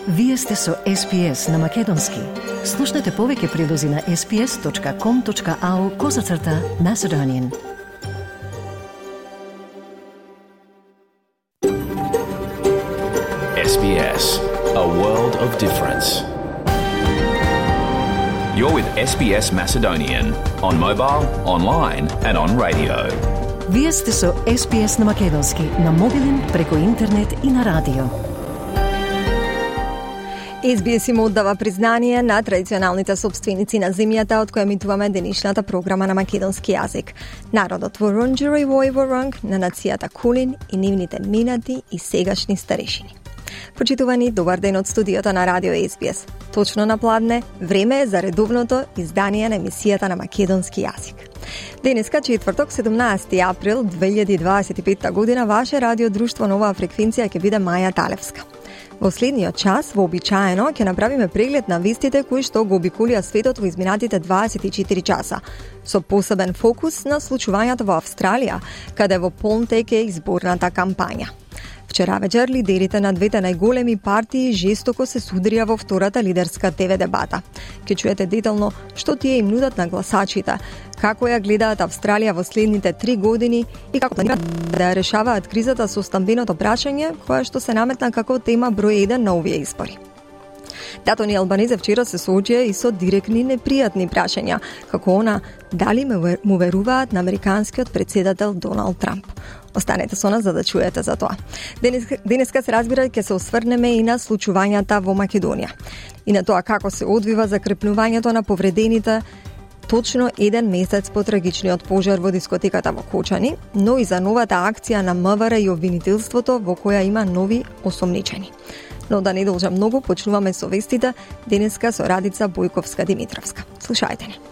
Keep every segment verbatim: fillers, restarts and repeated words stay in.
Вие сте со Ес Би Ес на Македонски. Слушнете повеќе прилози на ес би ес точка ком точка ау козацрта Macedonian. Ес Би Ес, a world of difference. You're with Ес Би Ес Macedonian on mobile, online and on radio. Вие сте со Ес Би Ес на Македонски, на мобилен, преку интернет и на радио. Ес Би Ес им оддава признание на традиционалните собственици на земјата од која емитуваме денешната програма на македонски јазик. Народот во Рунџеро и во Иворонг, на нацијата Кулин и нивните минати и сегашни старешини. Почитувани, добар ден од студиото на радио Ес Би Ес. Точно на пладне, време е за редовното издание на емисијата на македонски јазик. Денеска, четврток, седумнаесети април две илјади дваесет и петта година, ваше радио друштво на оваа фреквенција ќе биде Маја Талевска. Во следниот час, вообичаено, ќе направиме преглед на вестите кои што го обиколија светот во изминатите дваесет и четири часа, со посебен фокус на случувањата во Австралија, каде во полн тек е изборната кампања. Вчера вечер лидерите на двете најголеми партии жестоко се судрија во втората лидерска Те Ве дебата. Ке чуете детално што тие им нудат на гласачите, како ја гледаат Австралија во следните три години и како планираат да ја решаваат кризата со стамбеното прашање, која што се наметна како тема број еден на овие избори. Датон и Албанезе вчера се соочија и со директни непријатни прашања, како она дали му веруваат на американскиот претседател Доналд Трамп. Останете со нас за да чуете за тоа. Денес, денеска се разбира ќе се осврнеме и на случувањата во Македонија. И на тоа како се одвива закрепнувањето на повредените точно еден месец по трагичниот пожар во дискотеката во Кочани, но и за новата акција на М В Р и обвинителството во која има нови осомничени. Но да не должам многу, почнуваме со вестите денеска со Радица Бојковска-Димитровска. Слушајте ни.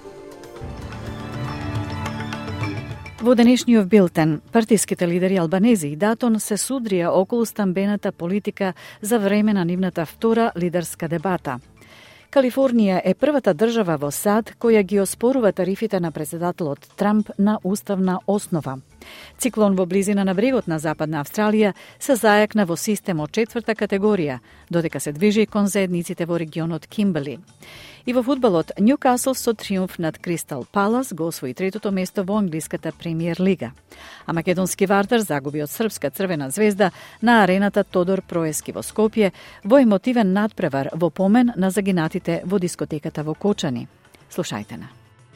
Во денешниот билтен, партиските лидери Албанези и Датон се судрија околу стамбената политика за време на нивната втора лидерска дебата. Калифорнија е првата држава во САД која ги оспорува тарифите на претседателот Трамп на уставна основа. Циклон во близина на брегот на Западна Австралија се зајакна во системот четврта категорија, додека се движи кон заедниците во регионот Кимберли. И во фудбалот, Ньюкасл со триумф над Кристал Палас го освои третото место во англиската премиер лига. А македонски вартар загуби од српска Црвена звезда на арената Тодор Проески во Скопје во емотивен надпревар во помен на загинатите во дискотеката во Кочани. Слушајте на.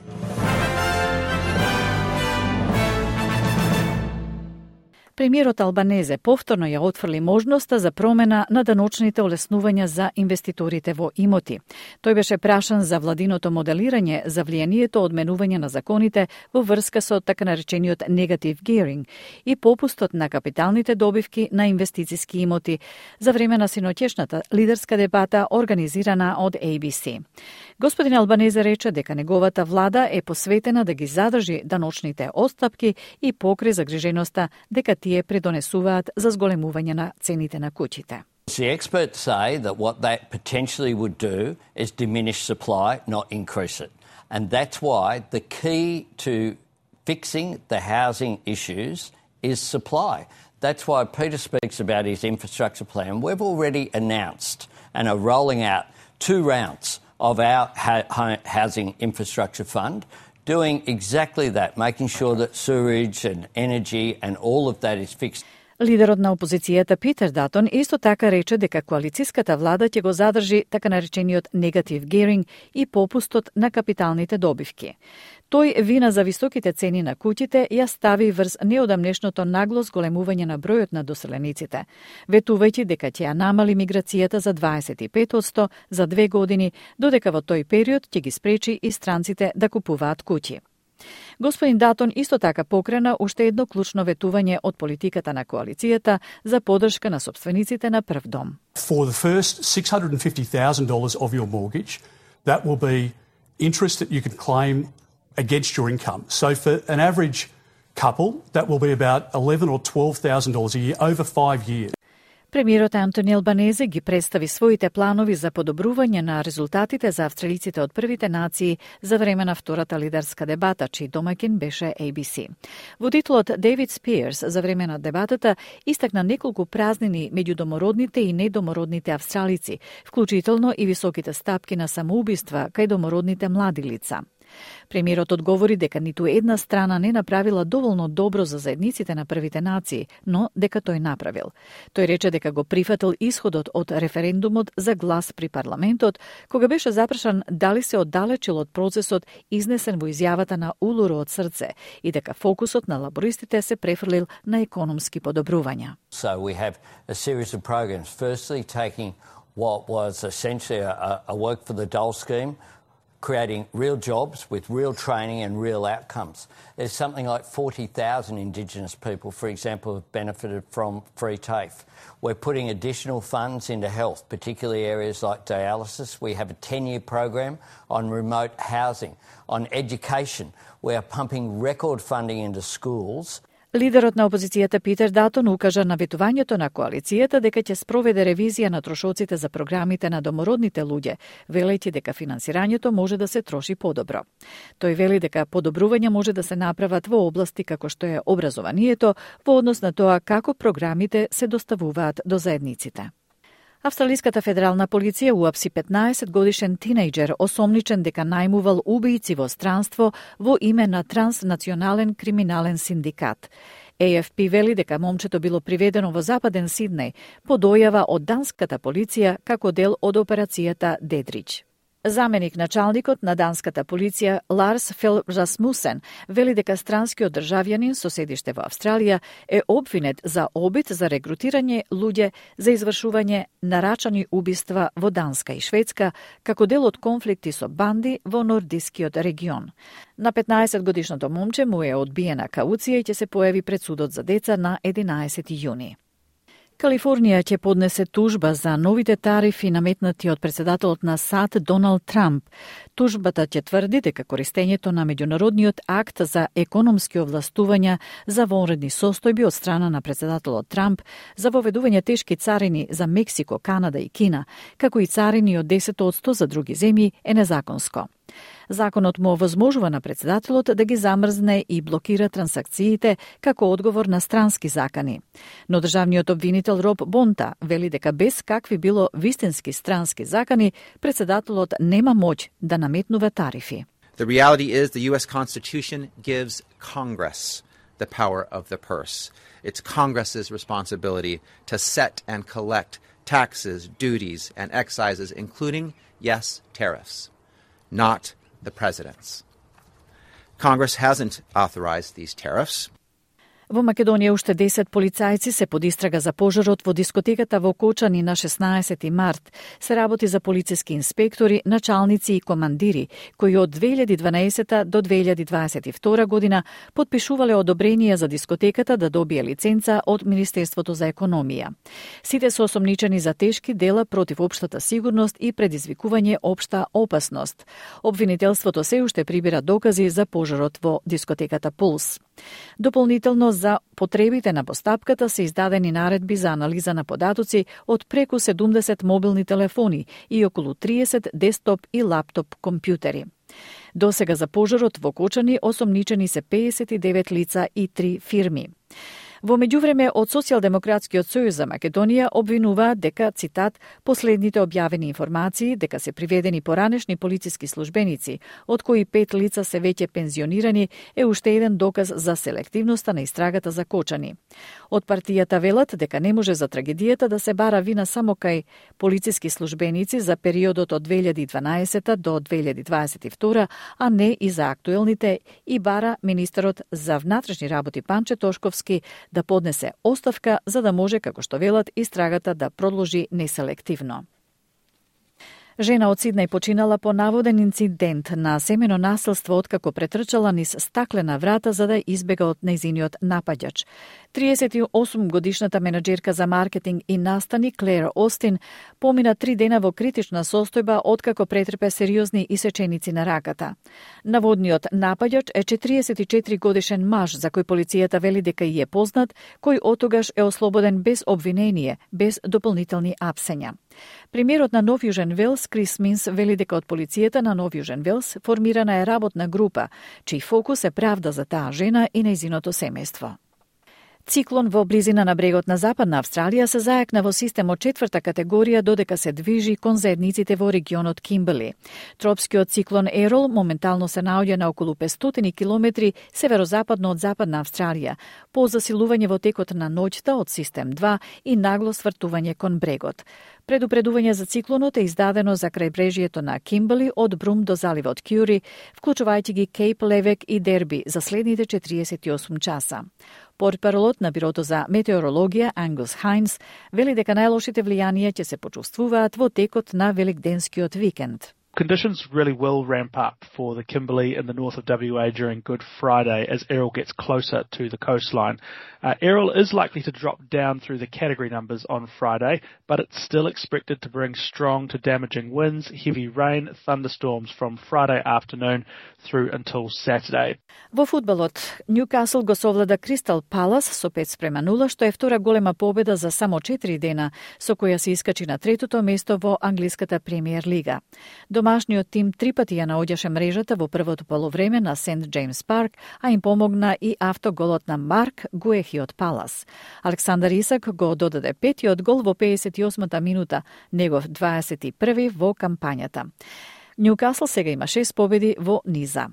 Премиерот Албанезе повторно ја отфрли можноста за промена на даночните олеснувања за инвеститорите во имоти. Тој беше прашан за владиното моделирање за влијанието од менување на законите во врска со така наречениот негатив геаринг и попустот на капиталните добивки на инвестициски имоти за време на синоќешната лидерска дебата организирана од Ей Би Си. Господин Албанезе рече дека неговата влада е посветена да ги задржи даночните отстапки и покри загриженоста дека тие предонесуваат за зголемување на цените на куќите. The experts say that what that potentially would do is diminish supply, not increase it. And that's why the key to fixing the housing issues is supply. That's why Peter speaks about his infrastructure plan. We've already announced and are rolling out two rounds of our housing infrastructure fund, doing exactly that, making sure that sewerage and energy and all of that is fixed. Лидерот на опозицијата Питер Датон исто така рече дека коалициската влада ќе го задржи така наречениот негатив геаринг и попустот на капиталните добивки. Тој вина за високите цени на куќите ја стави врз неодамнешното нагло зголемување на бројот на доселениците, ветувајќи дека ќе ја намали миграцијата за дваесет и пет одсто за две години, додека во тој период ќе ги спречи и странците да купуваат куќи. Господин Датон исто така покрена уште едно клучно ветување од политиката на коалицијата за поддршка на собствениците на прв дом. For the first six hundred fifty thousand dollars of your mortgage, that will be interest that you can claim against your income. So for an average couple, that will be about eleven or twelve thousand dollars a year over five years. Премиерот Антони Албанезе ги представи своите планови за подобрување на резултатите за австралиците од првите нации за време на втората лидерска дебата, чиј домаќин беше А Б С. Водителот Дейвид Спиерс за време на дебатата истакна неколку празнини меѓу домородните и недомородните австралици, вклучително и високите стапки на самоубиства кај домородните млади лица. Премиерот одговори дека ниту една страна не направила доволно добро за заедниците на првите нации, но дека тој направил. Тој рече дека го прифатил исходот од референдумот за глас при парламентот, кога беше запрашан дали се оддалечил од процесот изнесен во изјавата на Улуру од срце и дека фокусот на лабористите се префрлил на економски подобрувања. So we have a series of programs. Firstly, taking what was essentially a, a work for the dole scheme, creating real jobs with real training and real outcomes. There's something like forty thousand Indigenous people, for example, have benefited from free TAFE. We're putting additional funds into health, particularly areas like dialysis. We have a ten-year program on remote housing. On education, we are pumping record funding into schools. Лидерот на опозицијата Питер Датон укажа на ветувањето на коалицијата дека ќе спроведе ревизија на трошоците за програмите на домородните луѓе, велејќи дека финансирањето може да се троши подобро. Тој вели дека подобрувања може да се направат во области како што е образованието во однос на тоа како програмите се доставуваат до заедниците. Австралиската федерална полиција уапси петнаесет годишен тинејџер осомничен дека најмувал убијци во странство во име на транснационален криминален синдикат. А Ф П вели дека момчето било приведено во Западен Сиднеј по дојава од данската полиција како дел од операцијата Дедрич. Заменик началникот на данската полиција Ларс Фел Расмусен вели дека странскиот државјанин со седиште во Австралија е обвинет за обид за регрутирање луѓе за извршување нарачани убиства во Данска и Шведска како дел од конфликти со банди во нордискиот регион. На петнаесет годишното момче му е одбиена кауција и ќе се појави пред судот за деца на единаесети јуни. Калифорнија ќе поднесе тужба за новите тарифи наметнати од председателот на САД Доналд Трамп. Тужбата ќе тврди дека користењето на меѓународниот акт за економски овластувања за вонредни состојби од страна на председателот Трамп за воведување тешки царини за Мексико, Канада и Кина, како и царини од десет одсто за други земји е незаконско. Законот му овозможува на председателот да ги замрзне и блокира трансакциите како одговор на странски закани. Но државниот обвинител Роб Бонта вели дека без какви било вистински странски закани, председателот нема моќ да наметнува тарифи. The reality is the U S Constitution gives Congress the power of the purse. It's Congress's responsibility to set and collect taxes, duties, and excises, including, yes, tariffs, not the president's. Congress hasn't authorized these tariffs. Во Македонија уште десет полицајци се под истрага за пожарот во дискотеката во Кочани на шеснаесети март. Се работи за полициски инспектори, началници и командири, кои од две илјади и дванаесета до две илјади дваесет и втора година подпишувале одобренија за дискотеката да добие лиценца од Министерството за економија. Сите се осомничени за тешки дела против општата сигурност и предизвикување општа опасност. Обвинителството се уште прибира докази за пожарот во дискотеката Пулс. Дополнително за потребите на постапката се издадени наредби за анализа на податоци од преку седумдесет мобилни телефони и околу триесет десктоп и лаптоп компјутери. Досега за пожарот во Кочани осомничени се пеесет и девет лица и три фирми. Во меѓувреме од Социјалдемократскиот сојуз за Македонија обвинуваат дека, цитат, последните објавени информации дека се приведени поранешни полициски службеници, од кои пет лица се веќе пензионирани, е уште еден доказ за селективноста на истрагата за Кочани. Од партијата велат дека не може за трагедијата да се бара вина само кај полициски службеници за периодот од две илјади и дванаесета до две илјади дваесет и втора, а не и за актуелните, и бара министерот за внатрешни работи Панче Тошковски да поднесе оставка за да може, како што велат, истрагата да продолжи неселективно. Жена од Сиднеј починала по наводен инцидент на семено насилство откако претрчала низ стаклена врата за да избега од нејзиниот напаѓач. триесет и осум годишната менаџерка за маркетинг и настани Клер Остин помина три дена во критична состојба откако претрпе сериозни исеченици на раката. Наводниот напаѓач е четириесет и четири годишен маж за кој полицијата вели дека и е познат, кој отогаш е ослободен без обвинение, без дополнителни апсења. Премиерот на Нов Јужен Велс, Крис Минс, вели дека од полицијата на Нов Јужен Велс формирана е работна група, чиј фокус е правда за таа жена и нејзиното семејство. Циклон во близина на брегот на Западна Австралија се зајакна во систем од четврта категорија додека се движи кон заедниците во регионот Кимберли. Тропскиот циклон Ерол моментално се наоѓа на околу петстотини километри северозападно од Западна Австралија, по засилување во текот на ноќта од систем два и нагло свртување кон брегот. Предупредување за циклонот е издадено за крајбрежјето на Кимберли од Брум до заливот Кјури, вклучувајќи ги Кейп Левек и Дерби за следните четириесет и осум часа. Портпаролот на Бирото за метеорологија Ангус Хајнс вели дека најлошите влијанија ќе се почувствуваат во текот на великденскиот викенд. Conditions really will ramp up for the Kimberley in the north of W A during Good Friday as Errol gets closer to the coastline. Uh, Errol is likely to drop down through the category numbers on Friday, but it's still expected to bring strong to damaging winds, heavy rain, thunderstorms from Friday afternoon through until Saturday. Во фудбалот, Ньюкасл го совлада Кристал Палас со пет спрема нула, што е втора голема победа за само четири дена, со која се искачи на третото место во англиската премиер лига. Домашниот тим три пати ја наоѓаше мрежата во првото полувреме на Сент Джеймс Парк, а им помогна и автоголот на Марк Гуехи од Палас. Александар Исак го додаде петиот гол во педесет и осмата минута, негов дваесет и први во кампањата. Ньюкасл сега има шест победи во низа.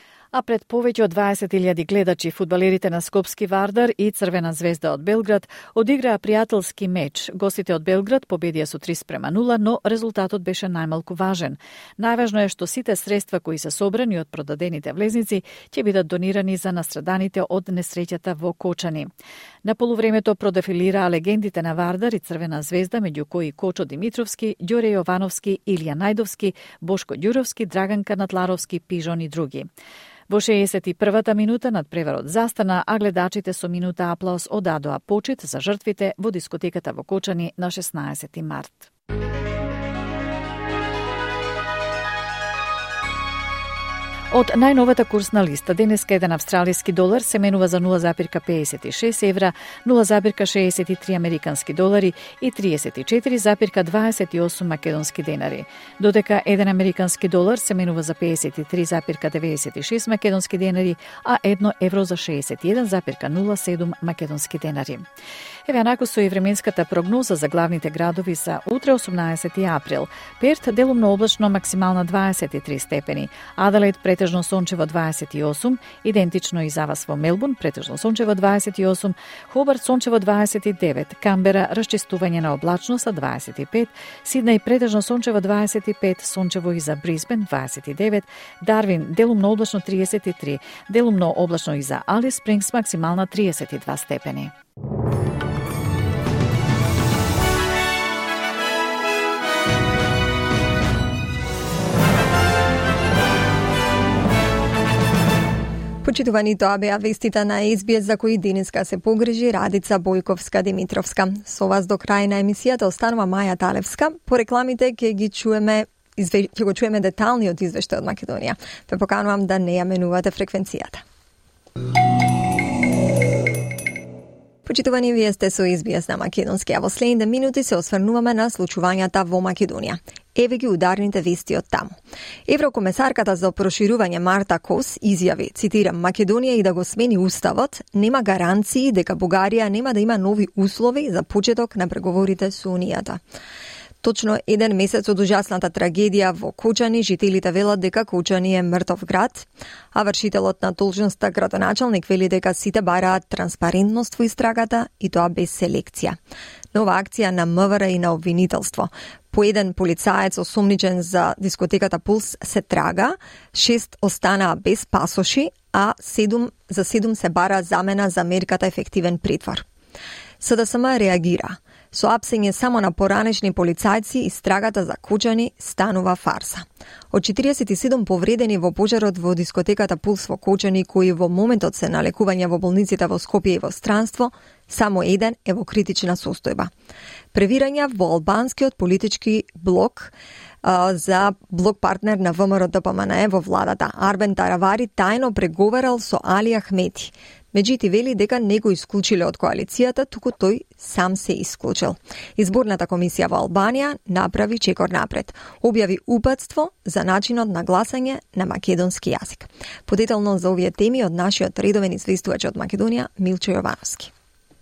А пред повеќе од дваесет илјади гледачи, фудбалерите на Скопски Вардар и Црвена звезда од Белград одиграа пријателски меч. Гостите од Белград победија со три спрема нула, но резултатот беше најмалку важен. Најважно е што сите средства кои се собрани од продадените влезници ќе бидат донирани за настраданите од несреќата во Кочани. На полувремето продефилираа легендите на Вардар и Црвена звезда, меѓу кои Кочо Димитровски, Ѓоре Јовановски, Илија Најдовски, Бошко Ѓуровски, Драган Канатларовски, Пижон и други. Во шеесет и првата минута надпреварот застана, а гледачите со минута аплауз одадоа почит за жртвите во дискотеката во Кочани на шеснаесети март. Од најновата курсна листа, денеска еден австралиски долар се менува за нула запирка педесет и шест евра, нула запирка шеесет и три американски долари и триесет и четири запирка дваесет и осум македонски денари. Додека еден американски долар се менува за педесет и три запирка деветдесет и шест македонски денари, а едно евро за шеесет и еден запирка нула седум македонски денари. Еве анако со и временската прогноза за главните градови за утре осумнаесети април. Перт делумно облачно, максимална дваесет и три степени. Аделаид претежно сончево дваесет и осум, идентично и за вас во Мелбурн, претежно сончево дваесет и осум, Хобарт сончево дваесет и девет, Камбера расчистување на облачност дваесет и пет, Сиднеј претежно сончево дваесет и пет, сончево и за Брисбен дваесет и девет, Дарвин делумно облачно триесет и три, делумно облачно и за Алис Спрингс, максимална триесет и два степени. Почитувани, тоа беа вестите на Ес Би Ес за кои денеска се погрижи Радица Бојковска-Димитровска. Со вас до крај на емисијата останува Маја Талевска. По рекламите ќе ги чуеме изве... ќе го чуеме деталниот извештај од Македонија. Ве поканувам да не ја менувате фреквенцијата. Почитувани, вие сте со Ес Би Ес на македонски, а во следните минути се осврнуваме на случувањата во Македонија. Еве ги ударните вести од таму. Еврокомесарката за проширување Марта Кос изјави, цитирам, Македонија и да го смени уставот, нема гаранции дека Бугарија нема да има нови услови за почеток на преговорите со Унијата. Точно еден месец од ужасната трагедија во Кочани, жителите велат дека Кочани е мртов град, а вршителот на должноста градоначалник вели дека сите бараат транспарентност во истрагата и тоа без селекција. Нова акција на М В Р и на обвинителство. По еден полицаец осомничен за дискотеката Пулс се трага, шест останаа без пасоши, а седум, за седум се бара замена за мерката ефективен притвор. С Д С М реагира. Со апсење само на поранешни полицајци истрагата за Кочани станува фарса. Од четириесет и седум повредени во пожарот во дискотеката Пулс во Кочани, кои во моментот се на лекување во болниците во Скопје и во странство, само еден е во критична состојба. Превирања во албанскиот политички блок а, за блок партнер на В М Р Д П М Н Е во владата. Арбен Таравари тајно преговарал со Али Ахмети. Меđutim, вели дека не го исклучиле од коалицијата, туку тој сам се исклучил. Изборната комисија во Албанија направи чекор напред. Објави упатство за начинот на гласање на македонски јазик. Подетално за овие теми од нашиот редовен известувач од Македонија, Милчо Јовановски.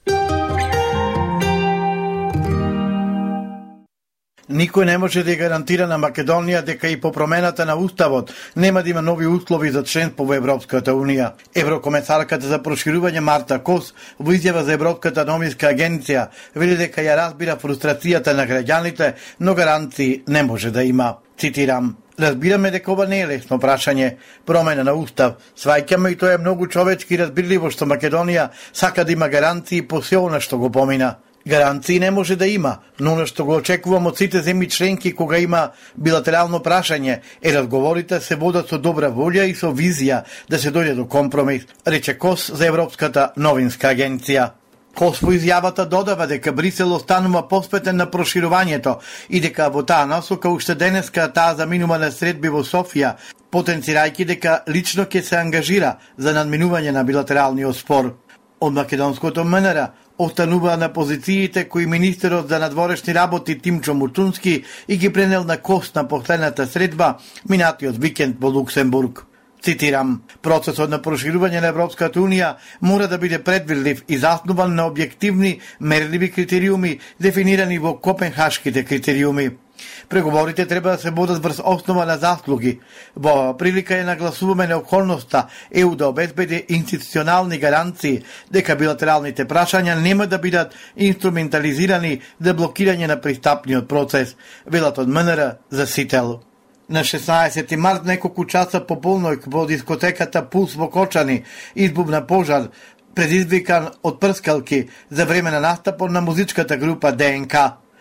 Никој не може да гарантира на Македонија дека и по промената на уставот нема да има нови услови за членство во Европската унија. Еврокомесарката за проширување Марта Кос во изјава за Европската новинска агенција вели дека ја разбира фрустрацијата на граѓаните, но гаранции не може да има. Цитирам: "Разбираме дека ова не е лесно прашање, промена на устав. Сваќаме и тоа е многу човечки разбирливо што Македонија сака да има гаранции по се она што го помина. Гаранции не може да има, но оно што го очекувам од сите земји членки кога има билатерално прашање е разговорите се водат со добра волја и со визија да се дојде до компромис, рече Кос за Европската новинска агенција. Кос во изјавата додава дека Брисел останува посветен на проширувањето и дека во таа насока уште денеска таа заминува на средби во Софија, потенцирајќи дека лично ќе се ангажира за надминување на билатералниот спор. Од македонското М Н Р останува на позициите кои министерот за надворешни работи Тимчо Мутунски и ги пренел на Кос на последната средба минатиот викенд во Луксембург. Цитирам: "Процесот на проширување на Европската унија мора да биде предвидлив и заснуван на објективни, мерливи критериуми дефинирани во Копенхашките критериуми. Преговорите треба да се водат врз основа на заслуги. Во оваа прилика е нагласуваме необходноста Е У да обезбеди институционални гаранции дека билатералните прашања нема да бидат инструментализирани за блокирање на пристапниот процес", велат од М Н Р за Сител. На шеснаесети март, неколку часа по полноќ во дискотеката Пулс во Кочани избубна пожар, предизвикан од прскалки за време на настапот на музичката група Д Н К.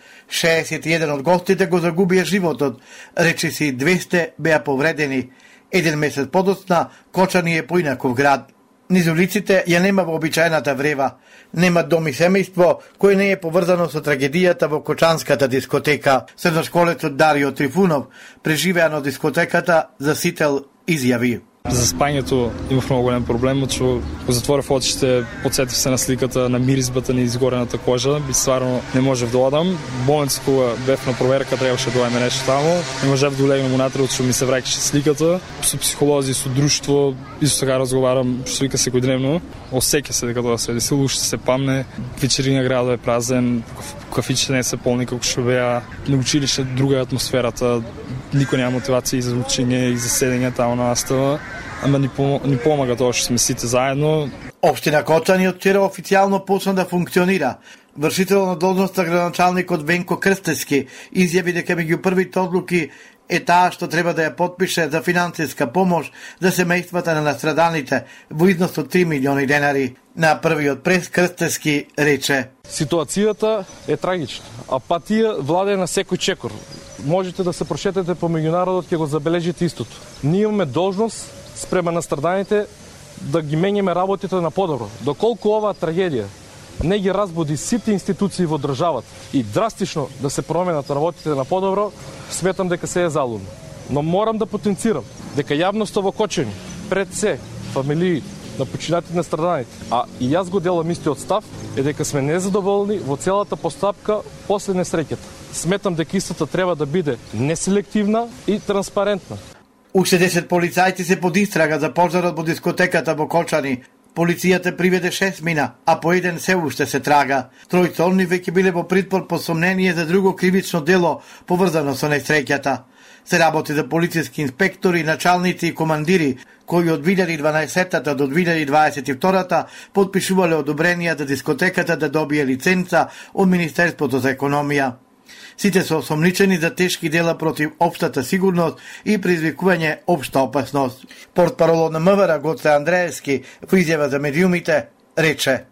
шеесет и еден од гостите го загубија животот, речиси двесте беа повредени. Еден месец подоцна, Кочани е поинаков град. Низ улиците ја нема вообичаената врева. Нема дом и семејство кој не е поврзано со трагедијата во Кочанската дискотека. Средношколецот Дарио Трифунов, преживеан од дискотеката, за Сител изјави: За спањето имав многу голем проблем, што го затворив очите, подсетив се на сликата, на миризбата на изгорената кожа, би стварно не можев да одам. Болница кога бев на проверка требаше да дојаме нешто таму. Не можев да улегнам унатре, што ми се враќаше сликата. Со психолози, со друштво, исто така разговарам, што вика секој дневно. Осеќа се дека тоа се десило, уште се памне. Вечерина градот е празен, кафичите не се полни како што беа. На училиште друга е атмосферата, никој нема мотивација за учење и за седење таму на настава. Ама ни, пом ни помага тоа што сме сите заедно. Општина Кочани од вчера официјално почна да функционира. Вршител на должноста градоначалникот Венко Крстевски изјави дека меѓу првите одлуки е таа што треба да ја потпише за финансиска помош за семејствата на настраданите во износ од три милиони денари. На првиот прес Крстевски рече: "Ситуацијата е трагична, апатија владее на секој чекор. Можете да се прошетете по меѓународот, ќе го забележите истото. Ние имаме должност спрема настраданите да ги менјаме работите на подобро. Доколку оваа трагедија не ги разбуди сите институции во државата и драстично да се променат работите на подобро, сметам дека се е залудно. Но морам да потенцирам дека јавноста во Кочани, пред се, фамилии на починатите настраданите, а и јас го делам истиот став, е дека сме незадоволни во целата постапка после несреќата. Сметам дека истата треба да биде неселективна и транспарентна." Уште десет полицајци се под истрага за пожарот во дискотеката во Кочани. Полицијата приведе шест мина, а по еден се уште се трага. Тројца од нив веќе биле во притвор по сомнение за друго кривично дело поврзано со несреќата. Се работи за полициски инспектори, началници и командири, кои од две илјади и дванаесетта до две илјади и дваесет и втора подпишувале одобренија за дискотеката да добие лиценца од Министерството за економија. Сите се осомничени за тешки дела против општата сигурност и предизвикување општа опасност. Портпаролот на МВР Гоце Андреевски во изјава за медиумите рече: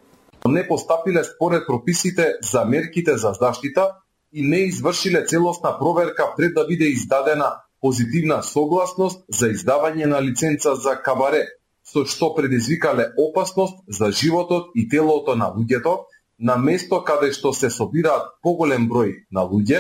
не постапиле според прописите за мерките за заштита и не извршиле целосна проверка пред да биде издадена позитивна согласност за издавање на лиценца за кабаре, со што предизвикале опасност за животот и телото на луѓето, на место каде што се собираат поголем број на луѓе.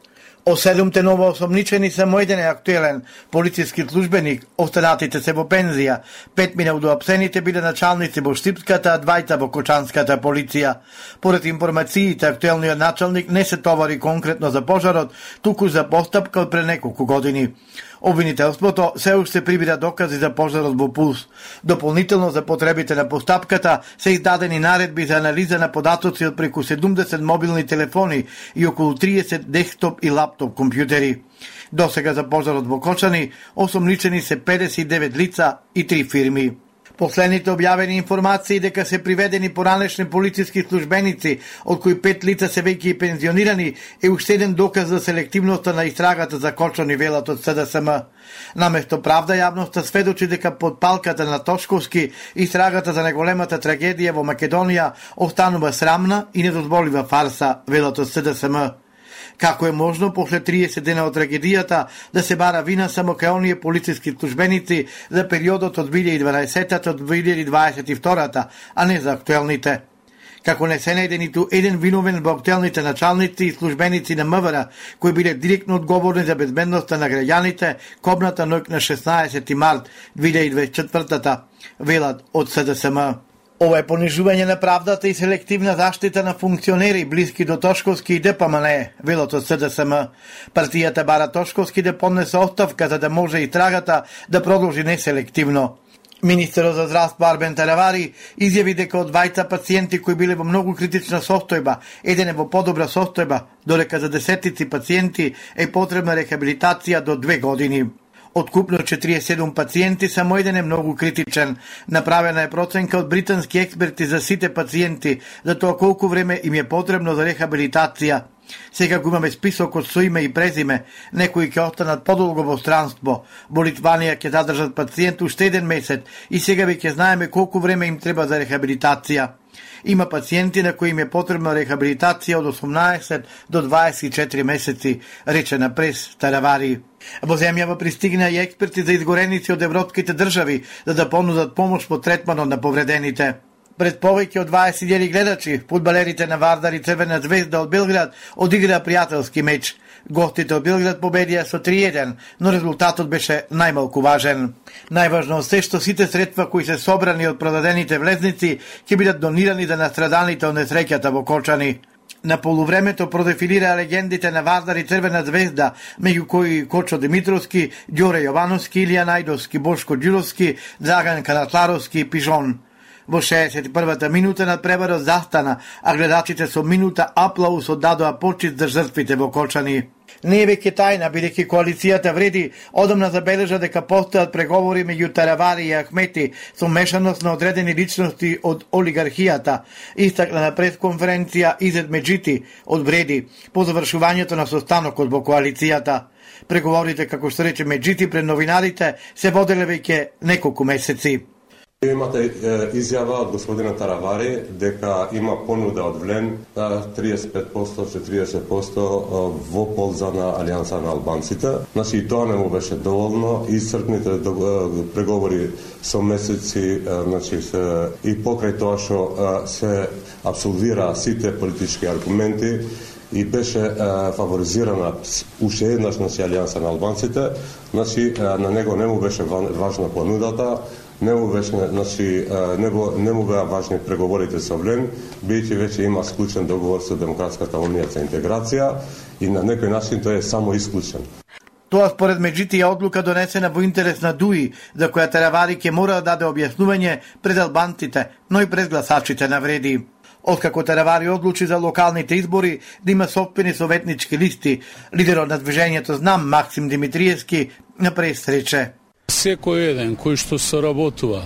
Од седумте новоосомничени само еден е актуелен полициски службеник, останатите се во пензија. Пет мина до апсените биле началници во Штипската, а двајца во Кочанската полиција. Поред информациите, актуелниот началник не се товари конкретно за пожарот, туку за постапка од пред неколку години. Обвинителството се уште прибира докази за пожарот во Пулс. Дополнително за потребите на постапката се издадени наредби за анализа на податоци од преку седумдесет мобилни телефони и околу триесет десктоп и лаптоп компјутери. Досега за пожарот во Кочани осомничени се педесет и девет лица и три фирми. Последните објавени информации дека се приведени поранешни полициски службеници, од кои пет лица се веќе пензионирани, е уште еден доказ за селективноста на истрагата за Кочани, велат од С Д С М. Наместо правда, јавноста сведочи дека под палката на Тошковски истрагата за најголемата трагедија во Македонија останува срамна и недозволива фарса, велат од С Д С М. Како е можно после триесет дена од трагедијата да се бара вина само кај оние полициски службеници за периодот од две илјади и дванаесетта до две илјади дваесет и втора, а не за актуелните? Како не се најде ниту еден виновен во актуелните началници и службеници на М В Р, кои биле директно одговорни за безбедноста на граѓаните, кобната ноќ на шеснаесети март две илјади и дваесет и четврта, велат од С Д С М. Ова е понижување на правдата и селективна заштита на функционери блиски до Тошковски и Д П М Н Е, велот од С Д С М. Партијата бара Тошковски да поднесе оставка за да може и трагата да продолжи неселективно. Министерот за здравство Арбен Таравари изјави дека од двајца пациенти кои биле во многу критична состојба, еден е во подобра состојба, додека за десетици пациенти е потребна рехабилитација до две години. Од купно четириесет и седум пациенти, само еден е многу критичен. Направена е проценка од британски експерти за сите пациенти, за тоа колку време им е потребно за рехабилитација. Сега го имаме списокот со име и презиме, некои ќе останат подолго во странство. Во Литванија ќе задржат пациент уште еден месец и сега веќе знаеме колку време им треба за рехабилитација. Има пациенти на кои им е потребна рехабилитација од осумнаесет до дваесет и четири месеци, рече на прес Таравари. Во земјава пристигна и експерти за изгореници од европските држави за да понудат помош по третманот на повредените. Пред повеќе од дваесет илјади гледачи, фудбалерите на Вардар и Црвена звезда од Белград одиграа пријателски меч. Гостите од Белград победија со три еден, но резултатот беше најмалку важен. Најважно се што сите средства кои се собрани од продадените влезници ќе бидат донирани за настраданите од несреќата во Кочани. На полувремето продефилираа легендите на Вардар и Црвена звезда, меѓу кои Кочо Димитровски, Ѓоре Јовановски, Илија Најдовски, Бошко Ѓуровски, Драган Каратларовски и Пижон. Во шеесет и првата минута над преварот застана, а гледачите со минута аплаус оддадоа почит за жртвите во Кочани. Не е веќе тајна, бидејќи коалицијата вреди одамна забележа дека постојат преговори меѓу Таравари и Ахмети со мешаност на одредени личности од олигархијата, истакна на пресконференција Изет Меджити од Вреди по завршувањето на состанокот во коалицијата. Преговорите, како што рече Меджити пред новинарите, се воделе веќе неколку месеци. Имате е, изјава од господина Таравари дека има понуда од Влен триесет и пет проценти до четириесет проценти во полза на Алијанса на албанците. Значи и тоа не му беше доволно. Исцрпните преговори со месеци, значи се, и покрај тоа што се абсолвира сите политички аргументи и беше е, фаворизирана уште еднаш значи Алијанса на албанците, значи е, на него не му беше важна понудата. Не му беше, значи, не, го, не му беа важни преговорите со Влен, бидејќи веќе има склучен договор со Демократската унија за интеграција и на некој начин тој е само исклучен. Тоа според Меджити е одлука донесена во интерес на ДУИ, за која Таравари ќе мора да даде објаснување пред албанците, но и пред гласачите на Вреди. Откако Таравари одлучи за локалните избори да има сопствени советнички листи, лидерот на движењето Знам Максим Димитриевски на прес рече: Секој еден кој што соработува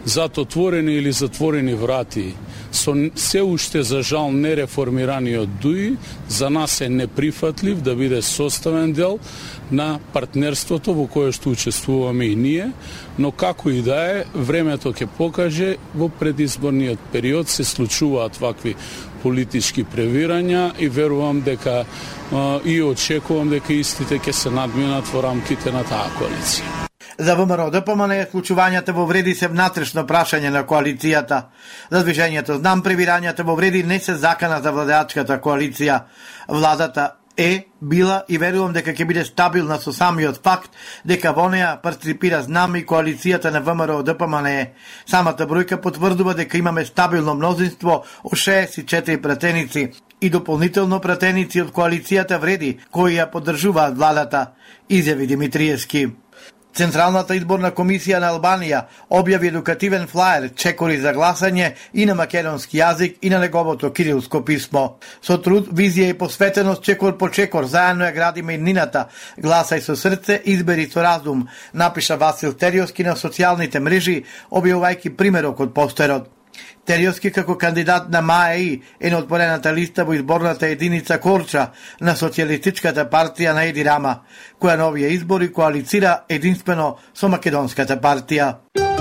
зад отворени или затворени врати, со се уште за жал нереформираниот ДУИ, за нас е неприфатлив да биде составен дел на партнерството во кое што учествуваме и ние, но како и да е, времето ќе покаже, во предизборниот период се случуваат вакви политички превирања и верувам дека и очекувам дека истите ќе се надминат во рамките на таа коалиција. За ВМРО ДПМН случувањата во вреди се внатрешно прашање на коалицијата. За движењето Знам превирањата во вреди не се закана за владеачката коалиција. Владата е била и верувам дека ќе биде стабилна со самиот факт дека во неа парticipира Знам и коалицијата на ВМРО ДПМН. Самата бројка потврдува дека имаме стабилно мнозинство од шеесет и четири пратеници и дополнително пратеници од коалицијата вреди кои ја поддржуваат владата, изјави Димитриевски. Централната изборна комисија на Албанија објави едукативен флаер чекори за гласање и на македонски јазик и на неговото кирилско писмо. Со труд, визија и посветеност чекор по чекор заедно ја градиме иднината. Гласај со срце, избери со разум, напиша Васил Териовски на социјалните мрежи, објавувајќи примерок од постерот. Териовски како кандидат на МАЕИ е на отворената листа во изборната единица Корча на Социјалистичката партија на Еди Рама, која на овие избори коалицира единствено со Македонската партија.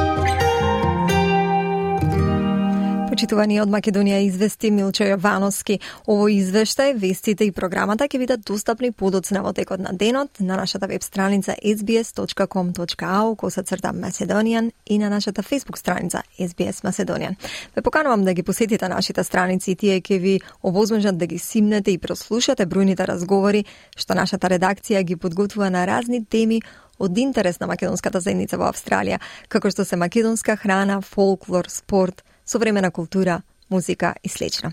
Почитувани од Македонија извести Милчо Јовановски. Ово извештај, вестите и програмата ќе бидат достапни подоцна во текот на денот на нашата веб страница ес би ес точка ком точка ау косацрта Macedonian и на нашата Facebook страница ес би ес Macedonian. Ве поканувам да ги посетите нашите страници и тие ќе ви овозможат да ги симнете и прослушате бројните разговори што нашата редакција ги подготвува на разни теми од интерес на македонската заедница во Австралија, како што се македонска храна, фолклор, спорт, современа култура, музика и слично.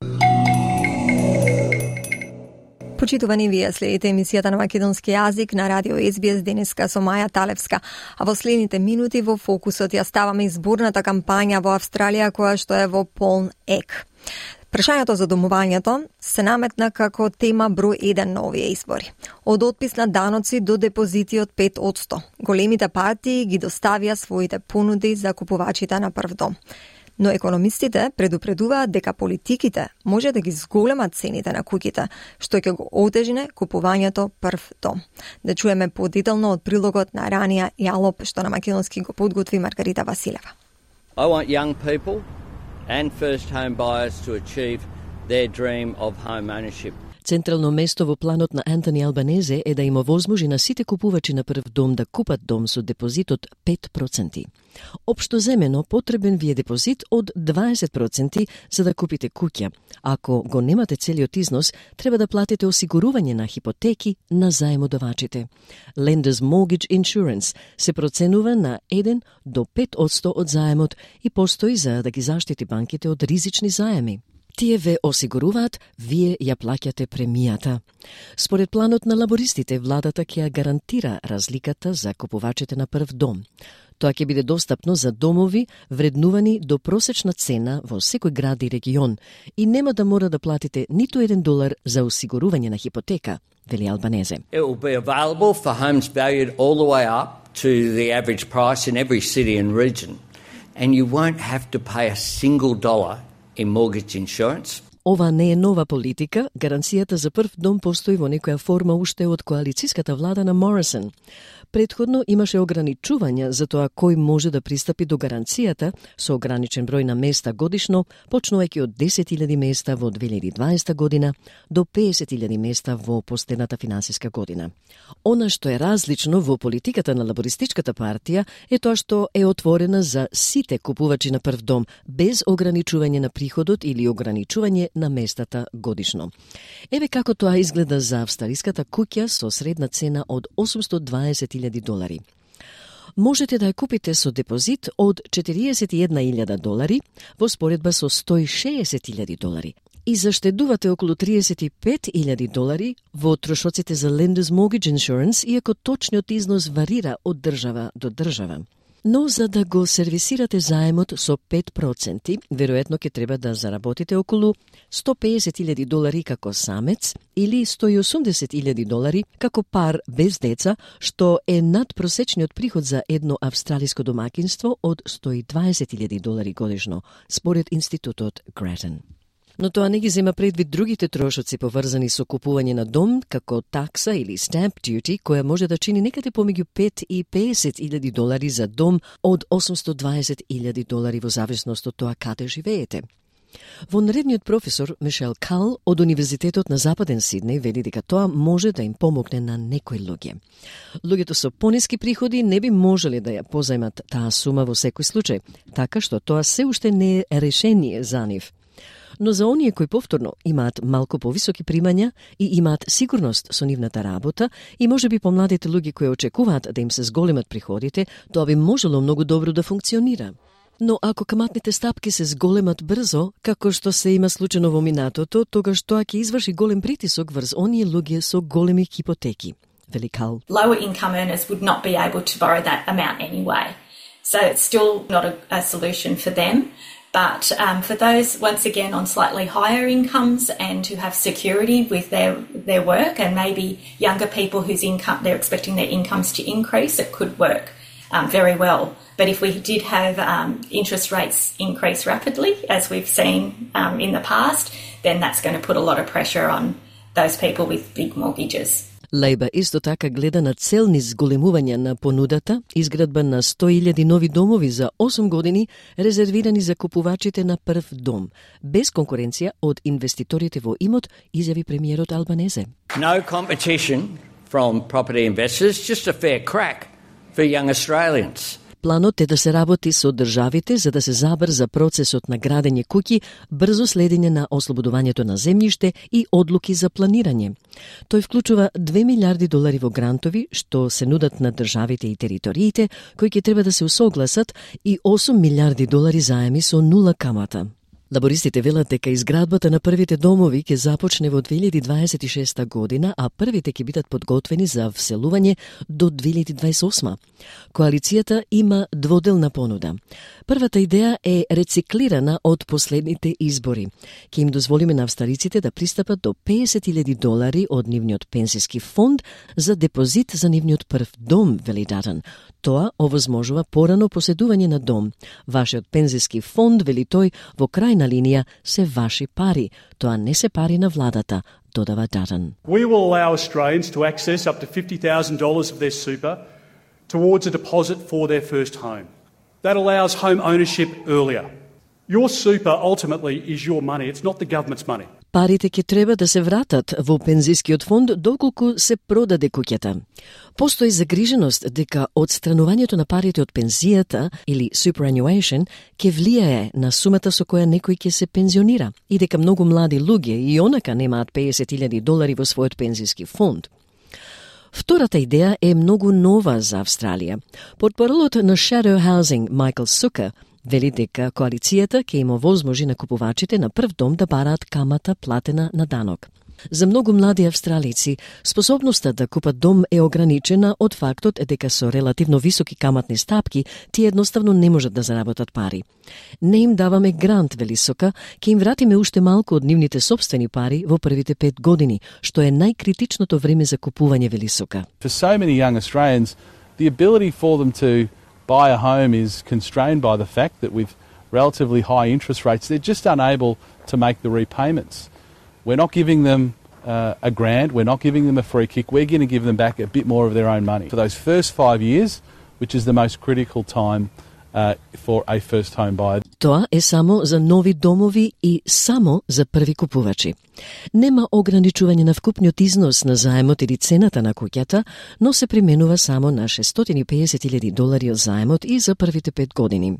Почитувани, вие следите емисијата на македонски јазик на радио ес би ес денеска со Маја Талевска, а во следните минути во фокусот ја ставаме изборната кампања во Австралија која што е во полн ек. Прашањето за домувањето се наметна како тема број еден на овие избори. Од отпис на даноци до депозити од пет одсто. Големите партии ги доставија своите понуди за купувачите на прв дом. Но економистите предупредуваат дека политиките може да ги зголемат цените на куќите, што ќе го отежне купувањето прв дом. Да чуеме подетално од прилогот на Рания Јалоп, што на македонски го подготви Маргарита Василева. I want young people and first home buyers to achieve their dream of home ownership. Централно место во планот на Антони Албанезе е да им овозможи на сите купувачи на прв дом да купат дом со депозит од пет проценти. Општо земено потребен ви е депозит од дваесет проценти за да купите куќа. Ако го немате целиот износ, треба да платите осигурување на хипотеки на заемодавачите. Lenders Mortgage Insurance се проценува на еден до пет одсто од заемот и постои за да ги заштити банките од ризични заеми. Тие ве осигуруваат, вие ја плаќате премијата. Според планот на лабористите, владата ќе ја гарантира разликата за купувачите на прв дом. Тоа ќе биде достапно за домови вреднувани до просечна цена во секој град и регион и нема да мора да платите ниту еден долар за осигурување на хипотека, вели Албанезе. It will be available for homes valued all the way up to the average price in every city and region, and you won't have to pay a single dollar in mortgage insurance. Ова не е нова политика, гаранцијата за прв дом постои во некоја форма уште од коалицијската влада на Морисон. Предходно имаше ограничувања за тоа кој може да пристапи до гаранцијата со ограничен број на места годишно, почнувајќи од десет илјади места во две илјади и дваесета година до песет илјади места во последната финансиска година. Она што е различно во политиката на лабористичката партија е тоа што е отворена за сите купувачи на прв дом, без ограничување на приходот или ограничување на местата годишно. Еве како тоа изгледа за австралиската куќа со средна цена од осумстотини и дваесет илјади долари. Можете да ја купите со депозит од четириесет и една илјада долари во споредба со сто и шеесет илјади долари и заштедувате околу триесет и пет илјади долари во трошоците за Lenders Mortgage Insurance, иако точниот износ варира од држава до држава. Но за да го сервисирате заемот со пет проценти, веројатно ќе треба да заработите околу сто песет илјади долари како самец или сто и осумдесет илјади долари како пар без деца, што е надпросечниот приход за едно австралиско домакинство од сто и дваесет илјади долари годишно, според институтот Grattan. Но тоа не ги зема предвид другите трошоци поврзани со купување на дом, како такса или stamp duty, која може да чини некаде помеѓу пет и песет илјади долари за дом од осумсто дваесет илјади долари во зависност од тоа каде живеете. Вонредниот професор Мишел Кал од Универзитетот на Западен Сиднеј вели дека тоа може да им помогне на некои луѓе. Луѓето со пониски приходи не би можеле да ја позајмат таа сума во секој случај, така што тоа се уште не е решение за нив. Но за оние кои повторно имаат малку повисоки примања и имаат сигурност со нивната работа и можеби помладите луѓе кои очекуваат да им се зголемат приходите, тоа би можело многу добро да функционира. Но ако каматните стапки се зголемат брзо, како што се има случајно во минатото, тогаш тоа ќе изврши голем притисок врз оние луѓе со големи хипотеки. Вели Кал. Lower income earners would not be able to borrow that amount anyway. So it's still not a, a solution for them. But um, for those, once again, on slightly higher incomes and who have security with their, their work, and maybe younger people whose income, they're expecting their incomes to increase, it could work um, very well. But if we did have um, interest rates increase rapidly, as we've seen um, in the past, then that's going to put a lot of pressure on those people with big mortgages. Лейба исто така гледа на целни зголемување на понудата, изградба на сто илјади нови домови за осум години, резервирани за купувачите на прв дом, без конкуренција од инвеститорите во имот, изјави премиерот Албанезе. No competition from property investors, just a fair crack for young Australians. Планот е да се работи со државите за да се забрза процесот на градење куќи, брзо следење на ослободувањето на земјиште и одлуки за планирање. Тој вклучува две милиарди долари во грантови, што се нудат на државите и териториите, кои ќе треба да се усогласат, и осум милиарди долари заеми со нула камата. Лабористите велат дека изградбата на првите домови ќе започне во две илјади дваесет и шеста година, а првите ќе бидат подготвени за вселување до две илјади дваесет и осма. Коалицијата има дводелна понуда. Првата идеја е рециклирана од последните избори. Ќе им дозволиме на австралиците да пристапат до песет илјади долари од нивниот пензиски фонд за депозит за нивниот прв дом, вели Dutton. Тоа овозможува порано поседување на дом. Вашиот пензиски фонд, вели тој, во крајна линија се ваши пари. Тоа не се пари на владата, додава Dutton. We will allow Australians to access up to fifty thousand dollars of their super towards a deposit for their first home. That allows home ownership earlier. Your super ultimately is your money, it's not the government's money. Парите ќе треба да се вратат во пензискиот фонд доколку се продаде куќата. Постои загриженост дека одстранувањето на парите од пензијата или superannuation ќе влијае на сумата со која некој ќе се пензионира и дека многу млади луѓе и онака немаат песет илјади долари во својот пензиски фонд. Втората идеја е многу нова за Австралија. Портпаролот на Shadow Housing Майкл Сука вели дека коалицијата ќе им овозможи на купувачите на прв дом да бараат камата платена на данок. За многу млади австралици, способноста да купат дом е ограничена од фактот дека со релативно високи каматни стапки тие едноставно не можат да заработат пари. Не им даваме грант, вели Сука, ќе им вратиме уште малку од нивните собствени пари во првите пет години, што е најкритичното време за купување, вели Сука. For so many young Australians, the ability for them to buy a home is constrained by the fact that with relatively high interest rates, they're just unable to make the repayments. We're not giving them uh, a grant, we're not giving them a free kick, we're going to give them back a bit more of their own money. For those first five years, which is the most critical time uh, for a first home buyer. Тоа е само за нови домови и само за први купувачи. Нема ограничување на вкупниот износ на заемот или цената на куќата, но се применува само на шестстотини и песет илјади долари од заемот и за првите пет години.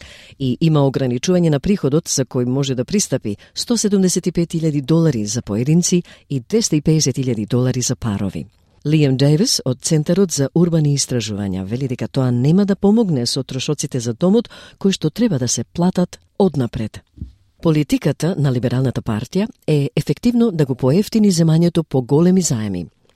И има ограничување на приходот за кој може да пристапи сто седумдесет и пет илјади долари за поединци и двесте и песет илјади долари за парови. Лиам Дейвис од Центарот за урбани истражувања вели дека тоа нема да помогне со трошоците за домот кои што треба да се платат однапред. Политиката на Либералната партија е ефективно да го поевтини земањето по големи заеми.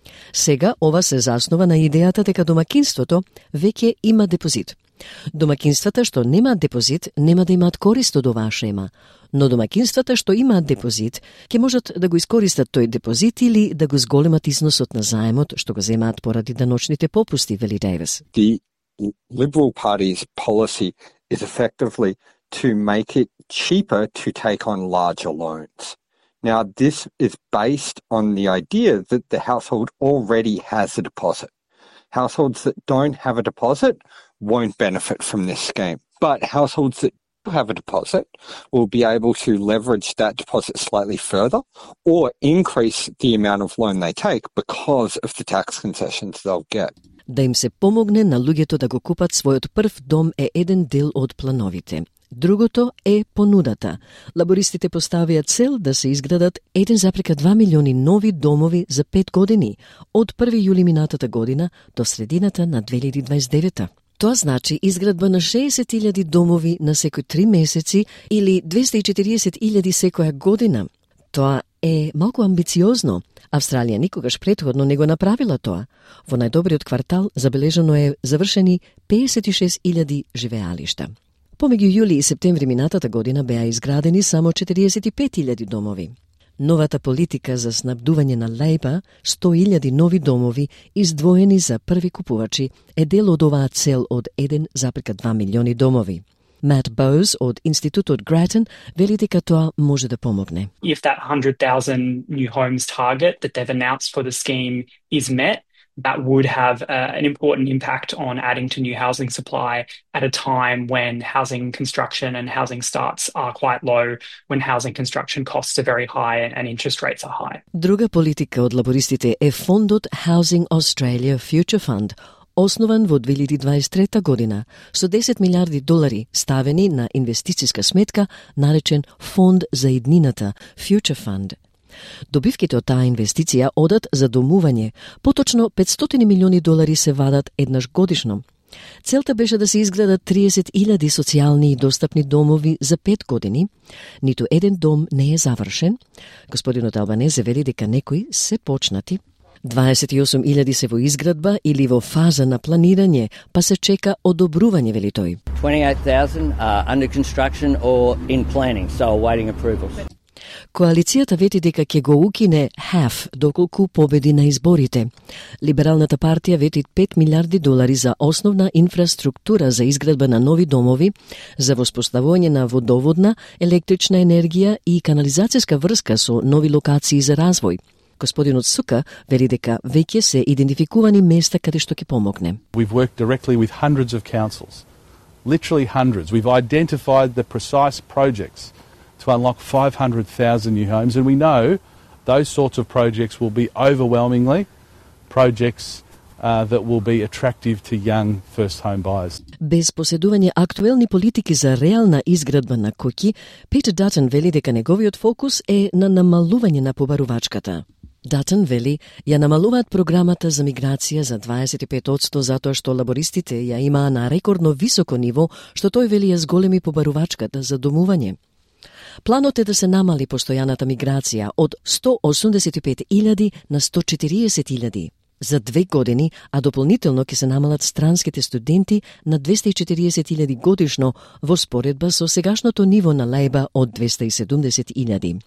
Сега ова се заснова на идејата дека домакинството веќе има депозит. Домакинствата што немаат депозит нема да имаат корист од оваа шема, но домакинствата што имаат депозит ќе можат да го искористат тој депозит или да го зголемат износот на заемот што го земаат поради даночните попусти, вели Дейвис. The Liberal Party's policy is effectively to make it cheaper to take on larger loans. Now, this is based on the idea that the household already has a deposit. Households that don't have a deposit won't benefit from this scheme. But households that do have a deposit will be able to leverage that deposit slightly further or increase the amount of loan they take because of the tax concessions they'll get. Да им се помогне на луѓето да го купат својот прв дом е еден дел од плановите. Другото е понудата. Лабористите поставија цел да се изградат еден запрека два милиони нови домови за пет години, од први јули минатата година до средината на две илјади дваесет и девета. Тоа значи изградба на шеесет илјади домови на секои три месеци или двеста и четириесет илјади секоја година. Тоа е малку амбициозно. Австралија никогаш претходно не го направила тоа. Во најдобриот квартал забележано е завршени пеесет и шест илјади живеалишта. Помеѓу јули и септември минатата година беа изградени само четириесет и пет илјади домови. Новата политика за снабдување на Лейба, сто илјади нови домови издвоени за први купувачи, е дел од оваа цел од еден запрека два милиони домови. Matt Bowes од Институтот Grattan вели дека тоа може да помогне. If that one hundred thousand new homes target that they've announced for the scheme is met, that would have uh, an important impact on adding to new housing supply at a time when housing construction and housing starts are quite low, when housing construction costs are very high and, and interest rates are high. Друга политика од лабористите е фондот Housing Australia Future Fund, основан во две илјади дваесет и трета година, со десет милиарди долари ставени на инвестициска сметка, наречен Фонд за иднината, Future Fund. Добивките од таа инвестиција одат за домување, поточно петстотини милиони долари се вадат еднаш годишно. Целта беше да се изградат триесет илјади социјални и достапни домови за пет години. Ниту еден дом не е завршен. Господинот Албанезе вели дека некои се почнати. дваесет и осум илјади се во изградба или во фаза на планирање, па се чека одобрување, вели тој. twenty-eight thousand are under construction or in planning, so awaiting approvals. Коалицијата вети дека ќе го укине half доколку победи на изборите. Либералната партија вети пет милиарди долари за основна инфраструктура за изградба на нови домови, за воспоставување на водоводна, електрична енергија и канализацијска врска со нови локации за развој. Господинот Сука вели дека веќе се идентификувани места каде што ќе помогне. We've worked directly with hundreds of councils, literally hundreds. We've identified the precise projects to unlock five hundred thousand new homes, and we know those sorts of projects will be overwhelmingly projects uh, that will be attractive to young first home buyers. Без поседување актуелни политики за реална изградба на куќи, Питер Датън вели дека неговиот фокус е на намалување на побарувачката. Датън вели, ја намалуваат програмата за миграција за дваесет и пет одсто затоа што лабористите ја имаа на рекордно високо ниво, што тој вели ја зголеми побарувачката за домување. Планот е да се намали постојаната миграција од сто осумдесет и пет илјади на сто четириесет илјади за две години, а дополнително ќе се намалат странските студенти на двеста и четириесет илјади годишно во споредба со сегашното ниво на Лейба од двеста и седумдесет илјади.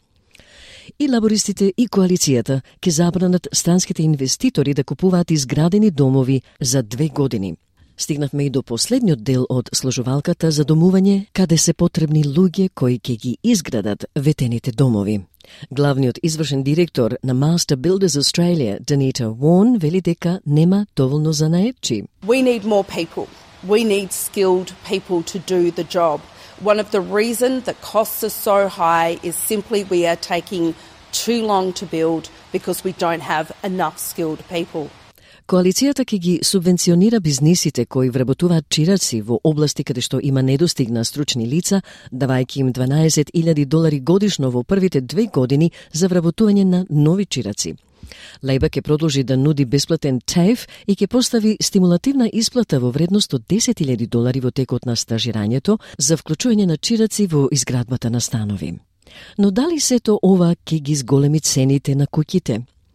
И лабористите и коалицијата ќе забранат странските инвеститори да купуваат изградени домови за две години. Стигнавме и до последниот дел од сложувалката за домување, каде се потребни луѓе кои ќе ги изградат ветените домови. Главниот извршен директор на Master Builders Australia, Danita Warren, вели дека нема доволно занаетчи. We need more people. We need skilled people to do the job. One of the reasons that costs are so high is simply we are taking too long to build because we don't have enough skilled people. Коалицијата ќе ги субвенционира бизнисите кои вработуваат чираци во области каде што има недостиг на стручни лица, давајќи им дванаесет илјади долари годишно во првите две години за вработување на нови чираци. Лейба ќе продолжи да нуди бесплатен TAFE и ќе постави стимулативна исплата во вредност од десет илјади долари во текот на стажирањето за вклучување на чираци во изградбата на станови. Но дали сето ова ќе ги зголеми цените на куќите?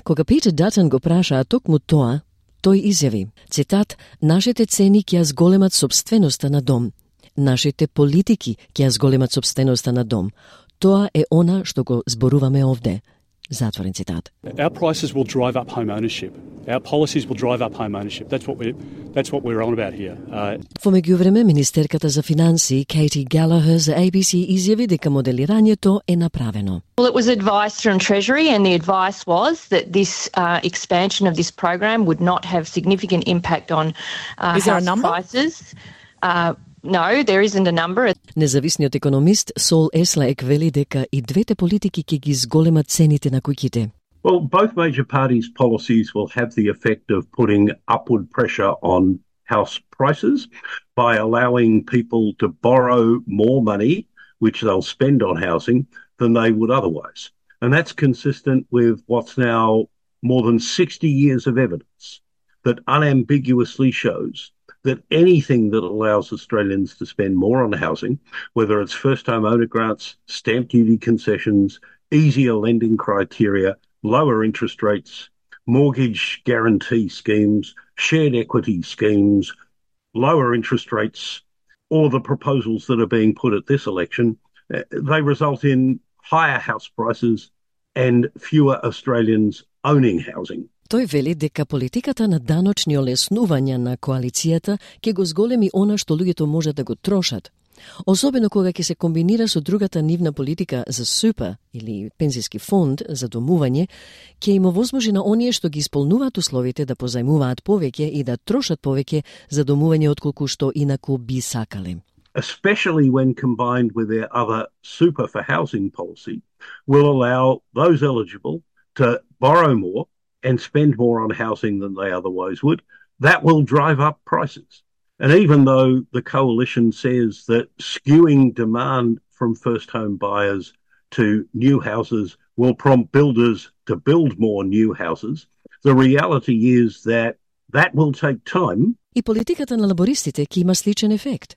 Кога Питер Датон го прашаа токму тоа, тој изјави, цитат, нашите цени ќе ја зголемат собственоста на дом. Нашите политики ќе ја зголемат собственоста на дом. Тоа е она што го зборуваме овде. Затворен цитат. Our prices will drive up home ownership. Our policies will drive up home ownership. That's what we're, that's what we're on about here. Uh... Во меѓувреме, министерката за финансии Katie Gallagher за A B C изјави дека моделирањето е направено. Well, it was advice from Treasury, and the advice was that this uh, expansion of this program would not have significant impact on uh, Is there house a number? prices. Uh, No, there isn't a number. Независниот економист Сол Еслек вели дека и двете политики ќе ги зголемат цените на куќите. Well, both major parties' policies will have the effect of putting upward pressure on house prices by allowing people to borrow more money, which they'll spend on housing, than they would otherwise. And that's consistent with what's now more than sixty years of evidence that unambiguously shows that anything that allows Australians to spend more on housing, whether it's first-home owner grants, stamp duty concessions, easier lending criteria, lower interest rates, mortgage guarantee schemes, shared equity schemes, lower interest rates, or the proposals that are being put at this election, they result in higher house prices and fewer Australians owning housing. Тој вели дека политиката на даночни олеснувања на коалицијата ќе го зголеми она што луѓето можат да го трошат. Особено кога ќе се комбинира со другата нивна политика за СУПА или пензиски фонд за домување, ќе им овозможи на оние што ги исполнуваат условите да позајмуваат повеќе и да трошат повеќе за домување отколку што инаку би сакале. Especially when combined with their other super for housing policy, will allow those eligible to borrow more and spend more on housing than they otherwise would. That will drive up prices. And even though the coalition says that skewing demand from first home buyers to new houses will prompt builders to build more new houses, the reality is that that will take time. И политиката на лабористите ќе има сличен ефект.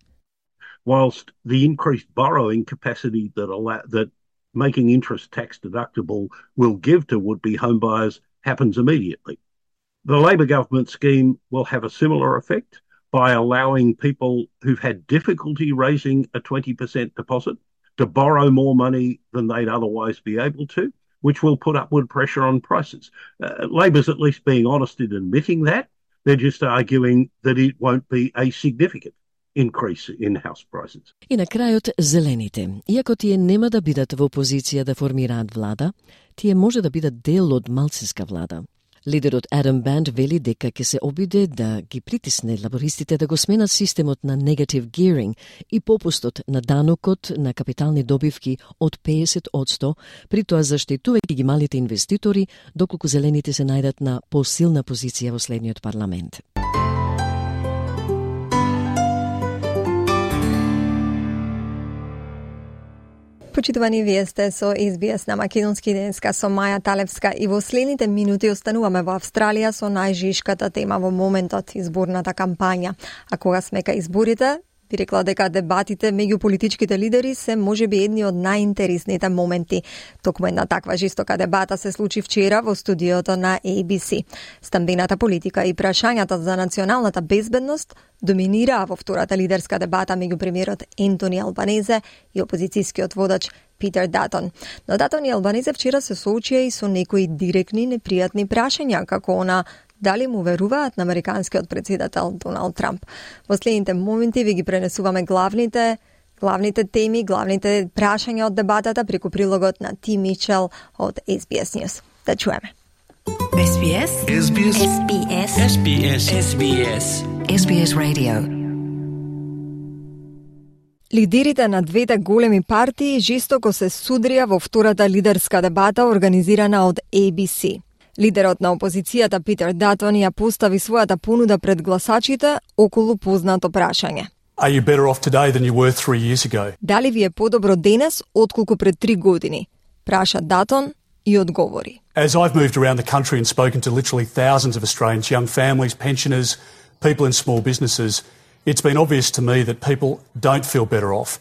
Whilst the increased borrowing capacity that allow, that making interest tax deductible will give to would-be home buyers happens immediately. The Labor government scheme will have a similar effect by allowing people who've had difficulty raising a twenty percent deposit to borrow more money than they'd otherwise be able to, which will put upward pressure on prices. Uh, Labor's at least being honest in admitting that. They're just arguing that it won't be a significant increase in house prices. И на крајот зелените. Иако тие нема да бидат во опозиција да формираат влада, тие може да бидат дел од малцинска влада. Лидерот Адам Банд вели дека ќе се обиде да ги притисне лабористите да го сменат системот на negative gearing и попустот на данокот на капитални добивки од песет одсто, при тоа заштитувајќи ги малите инвеститори, доколку зелените се најдат на посилна позиција во следниот парламент. Почитувани, вие сте со Ес Би Ес на Македонски денеска со Маја Талевска и во следните минути остануваме во Австралија со најжишката тема во моментот, изборната кампања. А кога сме кај изборите, би рекла дека дебатите меѓу политичките лидери се можеби едни од најинтересните моменти. Токму една таква жестока дебата се случи вчера во студиото на А Би Си. Стамбената политика и прашањата за националната безбедност доминираа во втората лидерска дебата меѓу премиерот Ентони Албанезе и опозицијскиот водач Питер Датон. Но Датон и Албанезе вчера се соочија и со некои директни непријатни прашања, како она дали му веруваат на американскиот председател Доналд Трамп. Во следните моменти ви ги пренесуваме главните главните теми, главните прашања од дебатата преку прилогот на Ти Мичел од Ес Би Ес News. Да чуеме. Ес Би Ес. Ес Би Ес. Ес Би Ес. Ес Би Ес. Ес Би Ес. Ес Би Ес Radio. Лидерите на двете големи партии жестоко се судрија во втората лидерска дебата организирана од А Би Си. Лидерот на опозицијата Питер Датон ја постави својата понуда пред гласачите околу познато прашање. Are you better off today than you were three years ago? Дали ви е подобро денес отколку пред три години? Праша Датон и одговори. As I've moved around the country and spoken to literally thousands of Australians, young families, pensioners, people in small businesses, it's been obvious to me that people don't feel better off.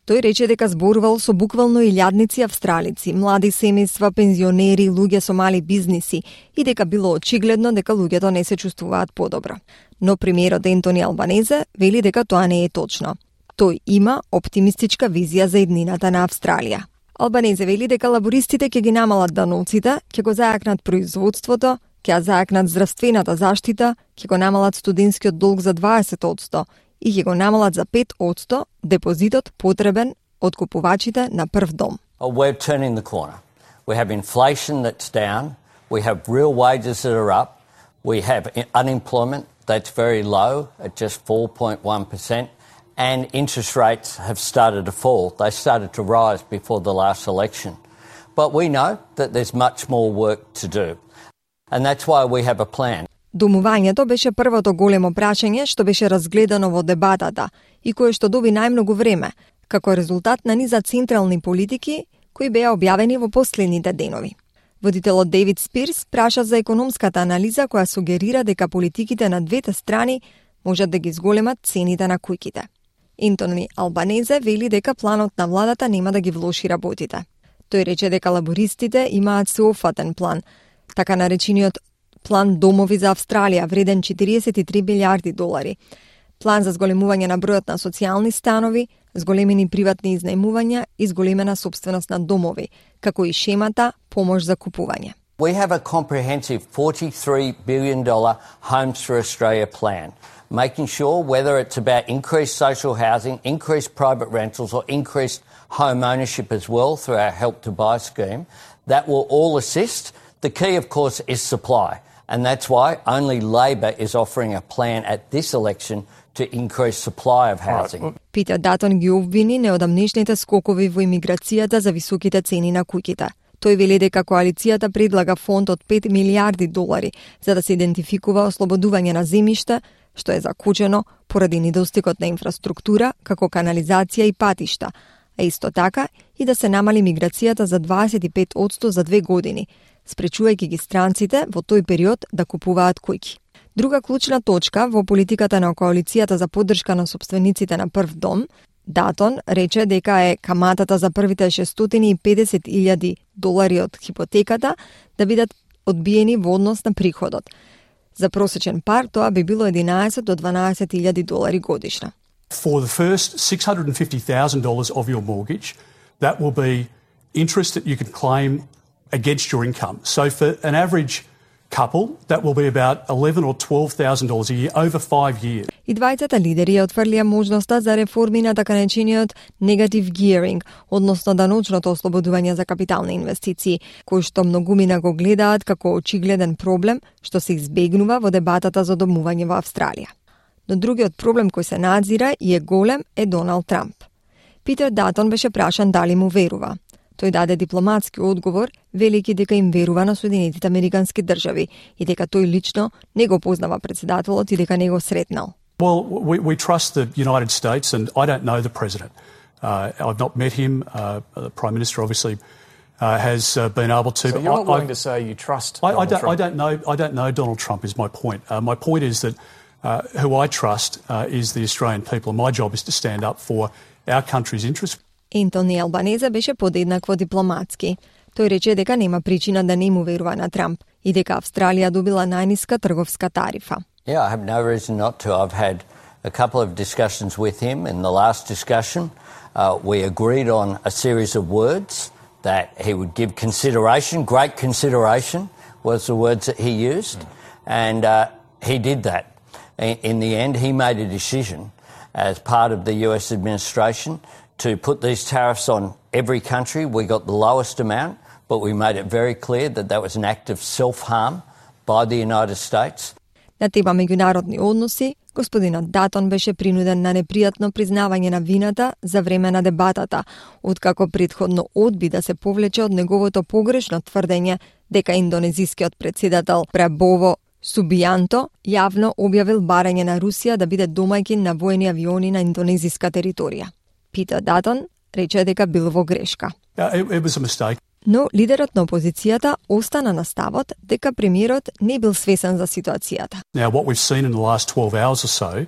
Тој рече дека зборувал со буквално илјадници австралици, млади семејства, пензионери, луѓе со мали бизниси и дека било очигледно дека луѓето не се чувствуваат подобро. Но премиерот Ентони Албанезе вели дека тоа не е точно. Тој има оптимистичка визија за иднината на Австралија. Албанезе вели дека лабористите ќе ги намалат даноците, ќе го зајакнат производството, ќе зајакнат здравствената заштита, ќе го намалат студентскиот долг за дваесет одсто и ќе го намалат за пет одсто депозитот потребен од купувачите на прв дом. We're turning the corner. We have inflation that's down, we have real wages that are up, we have unemployment that's very low at just four point one percent, and interest rates have started to fall. They started to rise before the last election. But we know that there's much more work to do. And that's why we have a plan. Домувањето беше првото големо прашање што беше разгледано во дебатата и кое што доби најмногу време, како резултат на низа централни политики кои беа објавени во последните денови. Водителот Дейвид Спирс праша за економската анализа која сугерира дека политиките на двете страни можат да ги зголемат цените на куќите. Ентони Албанезе вели дека планот на владата нема да ги влоши работите. Тој рече дека лабористите имаат сеопфатен план, така наречениот план Домови за Австралија, вреден четириесет и три милијарди долари, план за зголемување на бројот на социјални станови, зголемени приватни изнајмувања и зголемена собственост на домови, како и шемата помош за купување. We have a comprehensive forty-three billion dollars Homes for Australia plan, making sure whether it's about increased social housing, increased private rentals or increased home ownership as well through our Help to Buy scheme, that will all assist. The key, of course, is supply, and that's why only Labor is offering a plan at this election to increase supply of housing. Питер Датон ги обвини неодамнешните скокови во имиграцијата за високите цени на куќите. Тој вели дека коалицијата предлага фонд од пет милијарди долари за да се идентификува ослободување на земјиште, што е закучено поради недостигот на инфраструктура, како канализација и патишта, а исто така и да се намали миграцијата за дваесет и пет одсто за две години, спречувајќи ги странците во тој период да купуваат куќи. Друга клучна точка во политиката на коалицијата за поддршка на собствениците на прв дом, Датон рече дека е каматата за првите шестстотини и педесет илјади долари од хипотеката да бидат одбиени во однос на приходот. За просечен пар тоа би било единаесет до дванаесет илјади долари годишно. For the first six hundred fifty thousand dollars of your mortgage, that will be interest that you can claim against your income. So for an average couple, that will be about eleven or twelve thousand dollars a year over five years. И двајцата лидери отфрлија можноста за реформи на така наречениот negative gearing, односно даночното ослободување за капитални инвестиции, кои што многумина го гледаат како очигледен проблем што се избегнува во дебатата за домување во Австралија. Но другиот проблем кој се надзира и е голем е Доналд Трамп. Питер Датон беше прашан дали му верува. Тој даде дипломатски одговор, велики дека им верува на Соединетите Американски држави и дека тој лично не го познава председателот и дека не го сретнал. Well, we, we trust the United States, and I don't know the president. Uh, I've not met him. Uh, the Prime Minister obviously uh, has uh, been able to. So you're not willing I, to say you trust I, Donald I don't, Trump? I don't know. I don't know Donald Trump is my point. Uh, my point is that uh, who I trust uh, is the Australian people, and my job is to stand up for our country's interests. Ентони Албанезе беше подеднакво дипломатски. Тој рече дека нема причина да не му верува на Трамп и дека Австралија добила најниска трговска тарифа. Yeah, I have no reason not to. I've had a couple of discussions with him. In the last discussion, uh, we agreed on a series of words that he would give consideration. Great consideration was the words that he used, and uh, he did that. In, in the end, he made a decision as part of the U S administration to put these tariffs on every country. We got the lowest amount, but we made it very clear that that was an act of self-harm by the United States. На тема меѓународни односи, господинот Датон беше принуден на непријатно признавање на вината за време на дебатата, откако претходно одби да се повлече од неговото погрешно тврдење дека индонезискиот председател Прабово Субијанто јавно објавил барање на Русија да биде домајќин на воени авиони на индонезиска територија. Питер Датон рече дека бил во грешка. Uh, it, it was a mistake. Но лидерот на опозицијата остана на ставот дека премиерот не бил свесен за ситуацијата. Now, what we've seen in the last twelve hours or so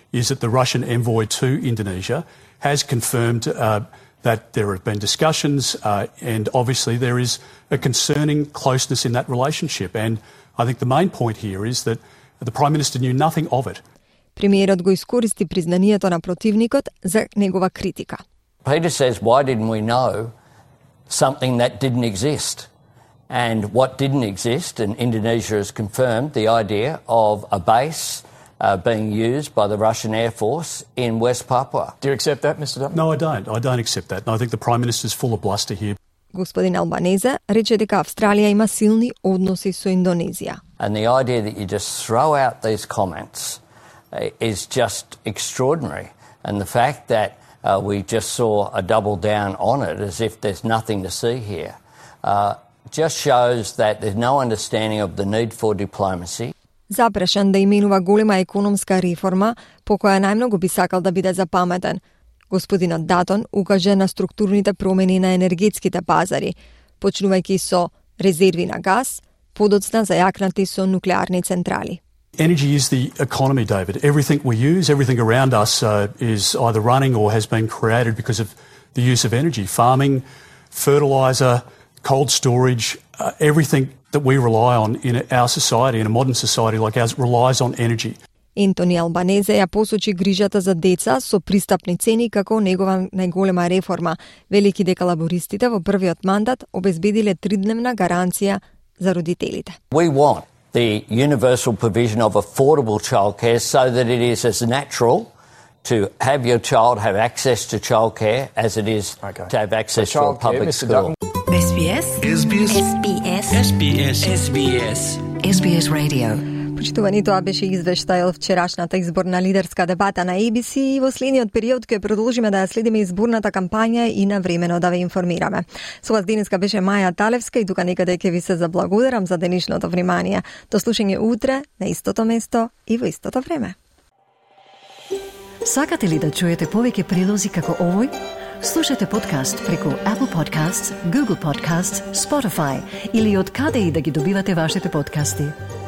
is that the Russian envoy to Indonesia has confirmed uh, that there have been discussions uh, and obviously there is a concerning closeness in that relationship. And I think the main point here is that the Prime Minister knew nothing of it. Премиерот го искористи признанието на противникот за негова критика. Peter says, why didn't we know something that didn't exist? And what didn't exist, and Indonesia has confirmed the idea of a base uh, being used by the Russian Air Force in West Papua. Do you accept that, Mister Dutton? No, I don't. I don't accept that. And I think the Prime Minister is full of bluster here. Господин Албанезе рече дека Австралија има силни односи со Индонезија. And the idea that you just throw out these comments uh, is just extraordinary. And the fact that uh, we just saw a double down on it as if there's nothing to see here uh, just shows that there's no understanding of the need for diplomacy. Запрешен да именува голема економска реформа по која најмногу би сакал да биде запаметен. Господинот Датон укаже на структурните промени на енергетските пазари, почнувајќи со резерви на газ, подоцна зајакнати со нуклеарни централи. Energy is the economy, David. Everything we use, everything around us uh, is either running or has been created because of the use of energy. Farming, fertiliser, cold storage, uh, everything that we rely on in our society, in a modern society like ours, relies on energy. Ентони Албанезе ја посочи грижата за деца со пристапни цени како негова најголема реформа, велики дека лабористите во првиот мандат обезбедиле тридневна гаранција за родителите. We want the universal provision of affordable childcare so that it is as natural to have your child have access to childcare as it is okay. to have access to a public school. S B S S B S S B S S B S S B S S B S Radio. Почитувани, тоа беше извештај од вчерашната изборна лидерска дебата на A B C и во следниот период ќе продолжиме да ја следиме изборната кампања и навремено да ве информираме. Со вас денеска беше Маја Талевска и тука некаде ќе ви се заблагодарам за денешното внимание. До слушање утре на истото место и во истото време. Сакате ли да чуете повеќе прилози како овој? Слушате подкаст преку Apple Podcasts, Google Podcasts, Spotify или од каде и да ги добивате вашите подкасти.